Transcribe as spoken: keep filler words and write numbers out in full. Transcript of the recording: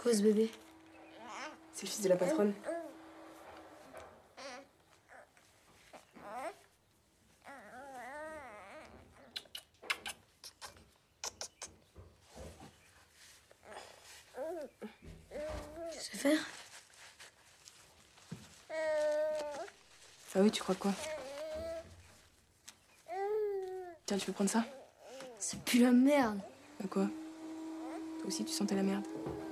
Quoi ce bébé? C'est le fils de la patronne. Tu sais faire? Ah oui, tu crois quoi? Tiens, tu veux prendre ça? C'est plus la merde. Bah quoi? Toi aussi, tu sentais la merde.